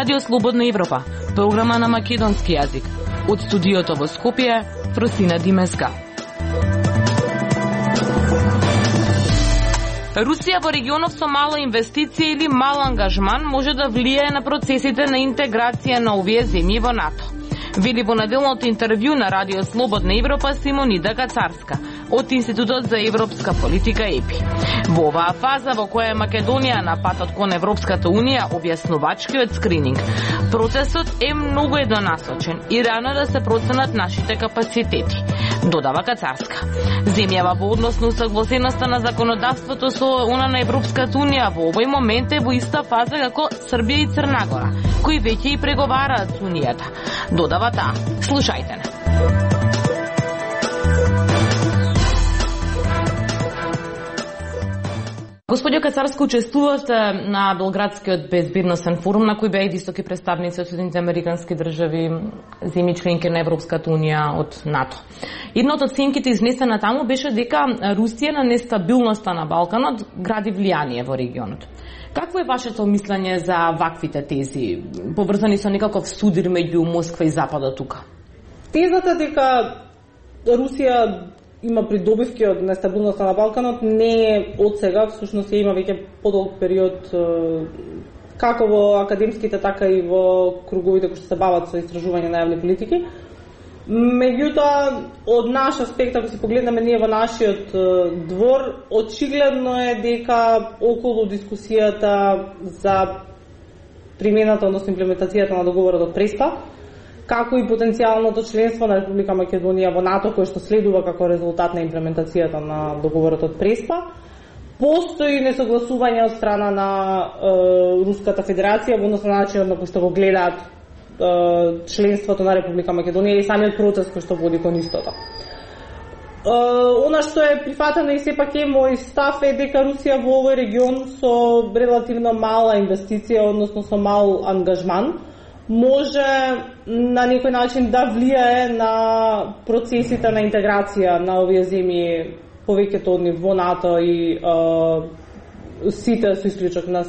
Радио Слободна Европа, програма на македонски јазик. Од студиото во Скопје, Фросина Димеска. Русија во регионов со мала инвестиција или мал ангажман може да влијае на процесите на интеграција на овие земји во НАТО. Вели во неделното интервју на Радио Слободна Европа Симонида Кацарска од Институтот за европска политика ЕПИ. Во оваа фаза во која Македонија на патот кон Европската Унија објаснувачкиот скрининг, процесот е многу еднонасочен и рано да се проценат нашите капацитети, додава Кацарска. Земјава во однос на усогласеноста на законодавството со она на Европската Унија во овој момент е во иста фаза како Србија и Црна Гора, кои веќе и преговараат со Унијата, додава таа. Слушајте не. Господјо Кацарска, учествувавте на Белградскиот безбедносен форум на кој беа и високи представници од Соединетите американски држави, земји членки на Европската Унија од НАТО. Една од оценките изнесена таму беше дека Русија на нестабилноста на Балканот гради влијание во регионот. Какво е вашето мислење за ваквите тези, поврзани со некаков судир меѓу Москва и Западот тука? Тезата дека Русија има придобивки од нестабилноста на Балканот не е од сега, всушност ја има веќе подолг период како во академските, така и во круговите кои се бават со истражување на јавни политики. Меѓутоа, од наш аспект, ако се погледнеме ние во нашиот двор, очигледно е дека околу дискусијата за примената, односно имплементацијата на договорот од Преспа, како и потенцијалното членство на Република Македонија во НАТО, кое што следува како резултат на имплементацијата на договорот од Преспа, постои несогласување од страна на Руската Федерација во однос на начинот на кој што го гледаат членството на Република Македонија и самиот процес кој што води кон истото. Она што е прифатено и сепак е мој став е дека Русија во овој регион со релативно мала инвестиција, односно со мал ангажман, може на некој начин да влијае на процесите на интеграција на овие земји, повеќето од нив во НАТО и сите со исклучок на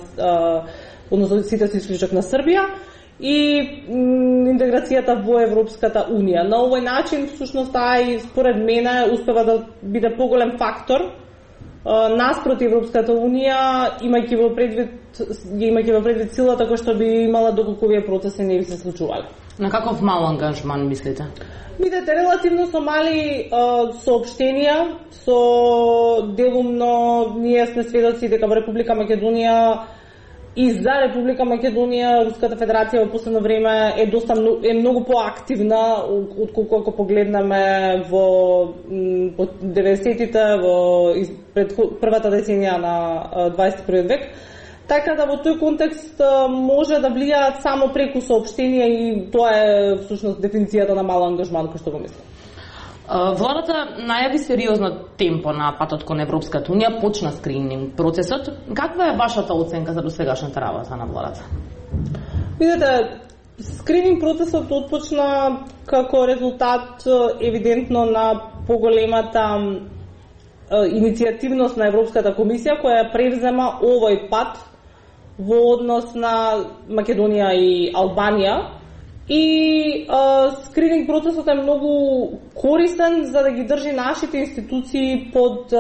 Србија и интеграцијата во Европската Унија. На овој начин, всушност, таа и според мене успева да биде поголем фактор наспроти Европската Унија, имајќи во предвид силата која што би имала доколку овие процеси не би се случувале. На каков мал ангажман мислите? Видете, релативно со мали соопштенија, со делумно ние сме сведоци дека во Република Македонија и за Република Македонија Руската Федерација во последно време е многу поактивна отколку ако погледнеме во 90-тите, во првата деценија на 21 век. Така да во тој контекст може да влијаат само преку соопштенија и тоа е всушност дефиницијата на мал ангажман кој што го мислам. Владата најави сериозно темпо на патот кон Европската Унија, почна скрининг процесот. Каква е вашата оценка за досегашната работа на владата? Видете, скрининг процесот отпочна како резултат евидентно на поголемата иницијативност на Европската комисија која превзема овој пат во однос на Македонија и Албанија. И скрининг процесот е многу корисен за да ги држи нашите институции под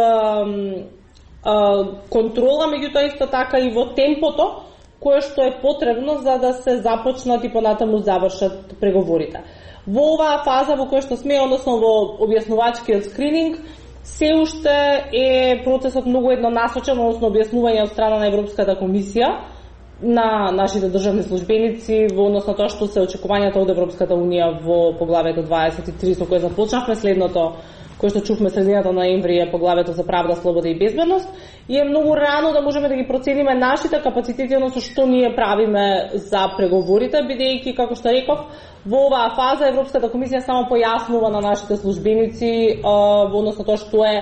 контрола, меѓутоа исто така и во темпото кое што е потребно за да се започнат и понатаму завршат преговорите. Во оваа фаза во која што сме, односно во објаснувачкиот скрининг, се уште е процесот многу еднонасочен, односно објаснување од страна на Европската комисија на нашите државни службеници во однос на тоа што се очекувањата од Европската Унија во поглавието 23 со кое започнавме, следното кое што чувме средината на ноември е поглавието за правда, слобода и безбедност и е многу рано да можеме да ги процениме нашите капацитети, односно што ние правиме за преговорите, бидејќи како што реков, во оваа фаза Европската комисија само појаснува на нашите службеници во однос на тоа што е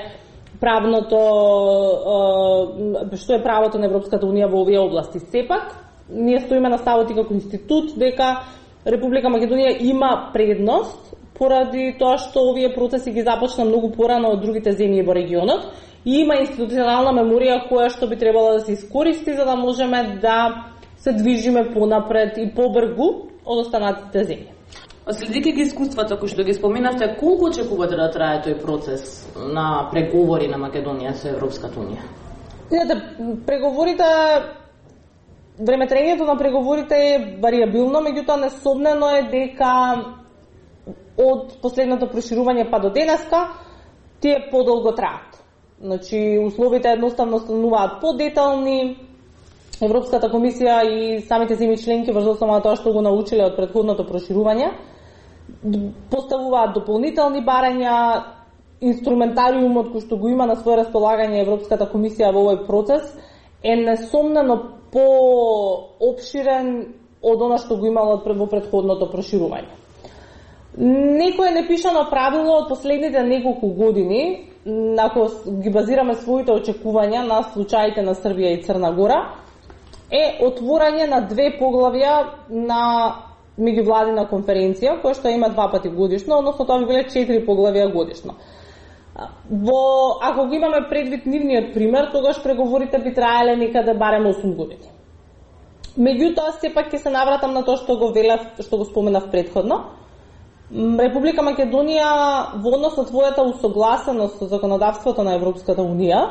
правото на Европската Унија во овие области. Сепак, ние стоиме на ставот и како институт дека Република Македонија има предност поради тоа што овие процеси ги започна многу порано од другите земји во регионот и има институционална меморија која што би требало да се искористи за да можеме да се движиме понапред и побргу од останатите земји. Следики ги искуствата кои што ги споменавте, колку очекувате да трае тој процес на преговори на Македонија со Европската унија? Преговорите, времетрењето на преговорите е вариабилно, меѓутоа несомнено е дека од последното проширување па до денеска тие подолго траат. Значи, условите едноставно стануваат подетални. Европската комисија и самите земји членки врз основа на тоа што го научиле од претходното проширување поставуваат дополнителни барања. Инструментариумот кој што го има на свое располагање Европската комисија во овој процес е несомнено по-обширен од она што го имало во претходното проширување. Некое непишано правило од последните неколку години, ако ги базираме своите очекувања на случаите на Србија и Црна Гора, е отворање на 2 поглавја на меѓувладина конференција, која што има 2 пати годишно, односно тоа би биле 4 поглавја годишно. Ако го имаме предвид нивниот пример, тогаш преговорите би траеле некаде барем 8 години. Меѓутоа, сепак ќе се навратам на тоа што го споменав претходно. Република Македонија во однос на својата усогласеност со законодавството на Европската унија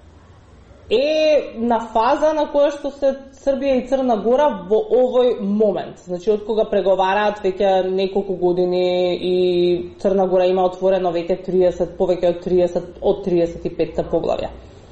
е на фаза на која што се Србија и Црна Гора во овој момент. Значи, од кога преговараат веќе неколку години и Црна Гора има отворено веќе повеќе од 35 поглавја.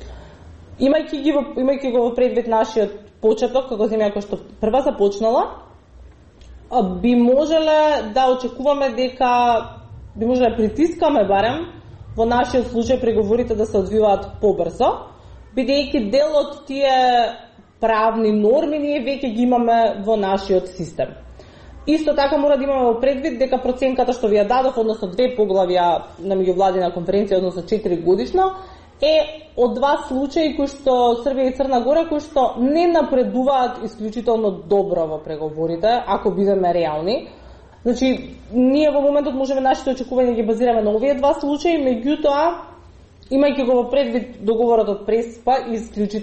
Имајќи го во предвид нашиот почеток, како земја која што прва започнала, би можеле да очекуваме дека би можеле да притискаме барем во нашиот случај преговорите да се одвиваат побрзо, бидејќи дел од тие правни норми ние веќе ги имаме во нашиот систем. Исто така мора да имаме во предвид дека проценката што ви ја дадов, односно 2 поглавја на меѓувладина конференција, односно 4 годишно, е од 2 случаи кои што Србија и Црна Гора кои што не напредуваат исклучително добро во преговорите, ако бидеме реални. Значи, ние во моментот можеме нашите очекувања ги базираме на овие 2 случаи, меѓутоа, имајќи го во предвид договорот од Преспа и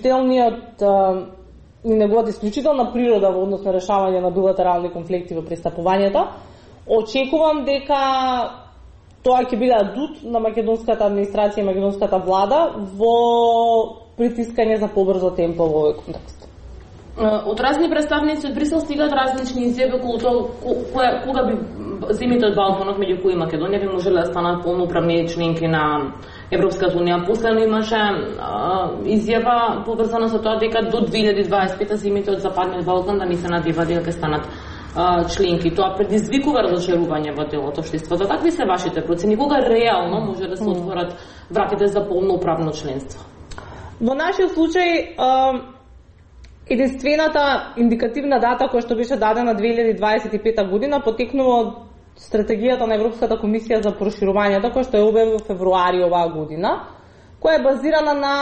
неговата исклучителна природа во однос на решавање на билатерални конфликти во пристапувањето, очекувам дека тоа ќе биде адут на македонската администрација и македонската влада во притискање за побрзо темпо во овој контекст. Од разни представници од Брисел стигаат различни изјави околу тоа кога би земјите од Балканот, меѓу кои Македонија, би можеле да станат полноправни членки на Европската унија. Последно имаше изјава поврзана со тоа дека до 2025 земјите од Западниот Балкан да не се надеваат дека ќе станат членки. Тоа предизвикува разочарување во дел од општеството. Какви се вашите процени? Кога реално може да се отворат вратите за полноправно членство? Во нашиот случај, единствената индикативна дата која што беше дадена 2025 година потекнува од стратегијата на Европската комисија за проширувањето, која што е објавена во февруари оваа година, која е базирана на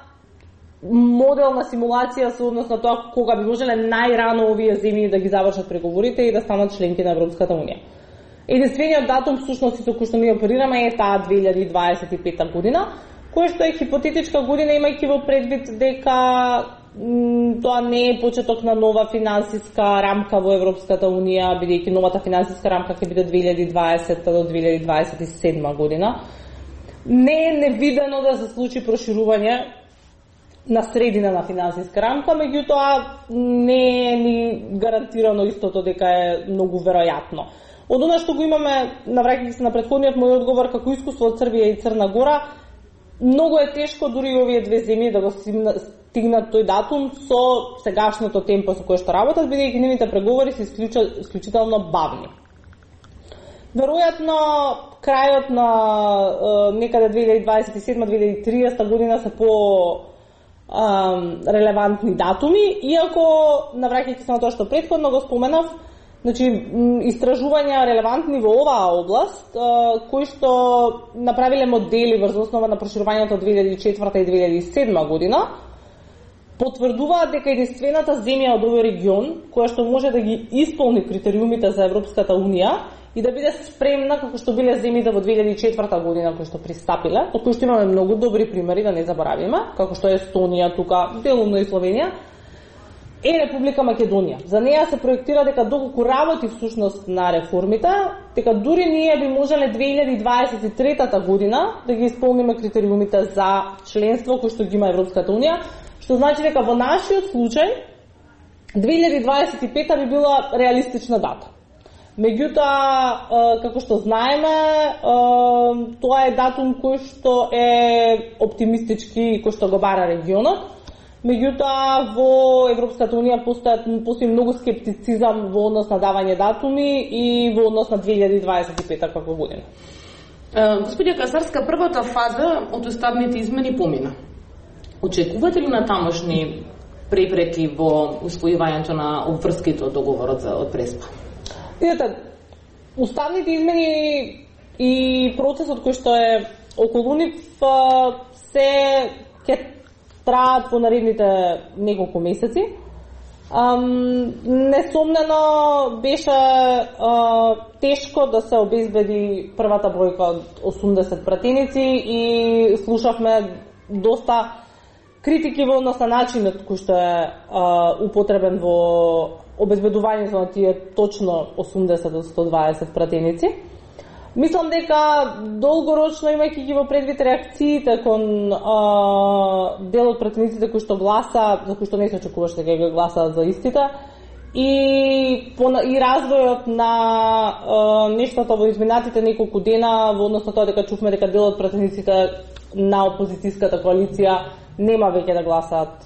модел на симулација со однос на тоа кога би можеле најрано овие земји да ги завршат преговорите и да станат членки на Европската унија. Единствениот датум всушност со кој што ние оперираме е таа 2025 година, која што е хипотетичка година имајќи во предвид дека тоа не е почеток на нова финансиска рамка во Европската унија, бидејќи новата финансиска рамка ќе биде 2020 до 2027 година. Не е невидено да се случи проширување на средина на финансиска рамка, меѓутоа не е ни гарантирано истото дека е многу веројатно. Од она што го имаме, навраќајќи се на претходниот мој одговор, како искуство од Србија и Црна Гора, многу е тешко дури овие две земји да го стигнат тој датум со сегашното темпо со кое што работат, бидејќи нивните преговори се исклучително бавни. Веројатно, крајот на некаде 2027-2030 година се по-релевантни датуми, иако, навраќајќи се на тоа што претходно го споменав, значи, истражувања релевантни во оваа област, кои што направиле модели врз основа на проширувањето од 2004 и 2007 година, потврдуваат дека единствената земја од овој регион, која што може да ги исполни критериумите за Европската унија и да биде спремна како што биле земјите во 2004 година кои што пристапиле, од кои што имаме многу добри примери, да не заборавиме, како што е Естонија, тука делумно и Словенија, е Република Македонија. За неја се проектира дека доколку работи всушност на реформите, дека дури ние би можеле 2023 година да ги исполниме критериумите за членство кои што ги има Европската Унија, што значи дека во нашиот случај 2025 би била реалистична дата. Меѓутоа, како што знаеме, тоа е датум кој што е оптимистички и кој што го бара регионот. Меѓутоа, во Европската Унија постои многу скептицизам во однос на давање датуми и во однос на 2025 како година. Господја Касарска, првата фаза од уставните измени помина. Очекувате ли на тамошни препреки во усвојувањето на обврските од договорот од Преспа? Видете, уставните измени и процесот кој што е околу нив се ќе траат во наредните неколку месеци. Несомнено беше тешко да се обезбеди првата бројка од 80 пратеници и слушавме доста критики во однос на начинот кој што е употребен во обезбедувањето на тие точно 80 до 120 пратеници. Мислам дека долгорочно, имајќи ги во предвид реакциите кон дел од пратениците кои што гласаат, за кои што не се очекуваше дека ги гласаат за истите, и развојот на нештата во изминатите неколку дена во однос на тоа дека чувме дека дел од пратениците на опозицијската коалиција нема веќе да гласаат,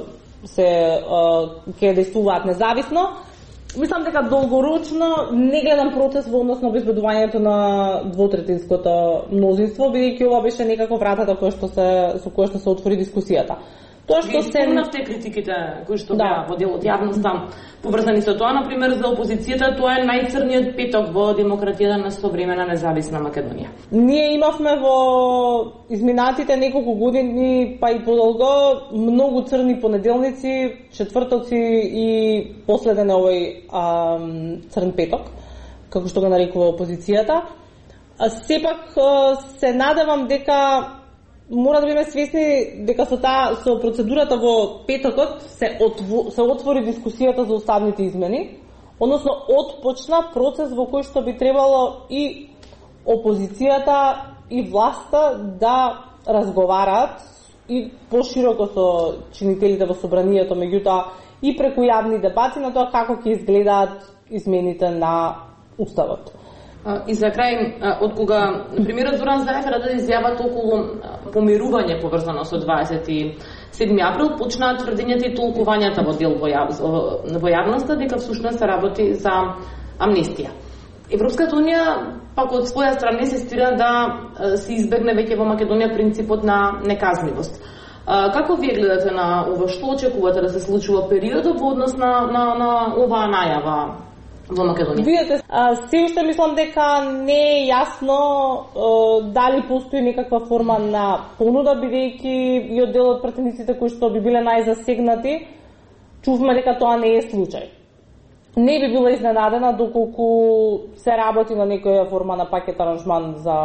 ќе действуваат независно. Мислам дека долгорочно не гледам процес во однос на обезбедувањето на двотретинското мнозинство, бидејќи ова беше некако вратата со која што се отвори дискусијата. Тоа што се спомнавте критиките кои што беа во дел од јавноста поврзани со тоа, например за опозицијата, тоа е најцрниот петок во демократијата на современа независна Македонија. Ние имавме во изминатите неколку години, па и подолго, многу црни понеделници, четвртоци и последен е овој црн петок, како што го нарекува опозицијата. Сепак се надевам дека мора да биме свесни дека со процедурата во петокот се отвори дискусијата за уставните измени, односно отпочна процес во кој што би требало и опозицијата и власта да разговараат и пошироко со чинителите во собранието, меѓутоа и преку јавни дебати на тоа како ќе изгледаат измените на уставот. И за крај, од кога премиерот Зоран Заев даде изјава околу помирување поврзано со 27 април, почнаа тврдењата и толкувањата во дел во јавноста дека всушност се работи за амнестија. Европската Унија пак од своја страна инсистира да се избегне веќе во Македонија принципот на неказнивост. Како вие гледате на ова, што очекувате да се случува периодот во однос на оваа најава во Македонија? Видете, се уште мислам дека не е јасно дали постои некаква форма на понуда, бидејќи и од дел од пратениците кои што би биле најзасегнати, чувме дека тоа не е случај. Не би била изненадена доколку се работи на некоја форма на пакет аранжман за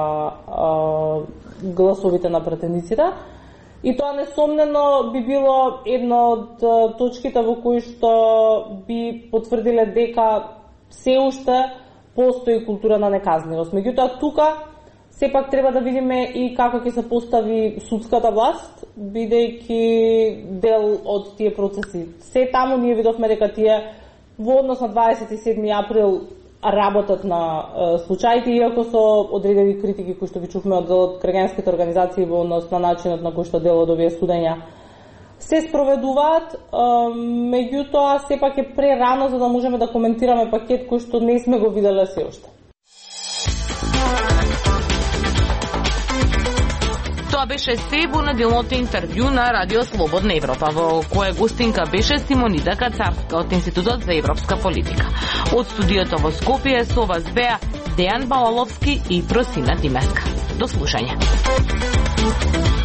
гласовите на пратениците. И тоа несомнено би било една од точките во кои што би потврдиле дека се уште постои култура на неказнивост. Меѓутоа тука сепак треба да видиме и како ќе се постави судската власт, бидејќи дел од тие процеси. Се таму ние видовме дека тие во однос на 27 април работат на случаите, иако со одредени критики кои што ги чувме од дел од граѓанските организации во однос на начинот на кој што дел од овие судења се спроведуваат, меѓутоа сепак е прерано за да можеме да коментираме пакет кој што не сме го виделе се уште. Тоа беше се во неделното интервју на Радио Слободна Европа, во кое гостинка беше Симонида Кацарска од Институтот за европска политика. Од студиото во Скопје со вас беа Дејан Баоловски и Просина Димеска. До слушање.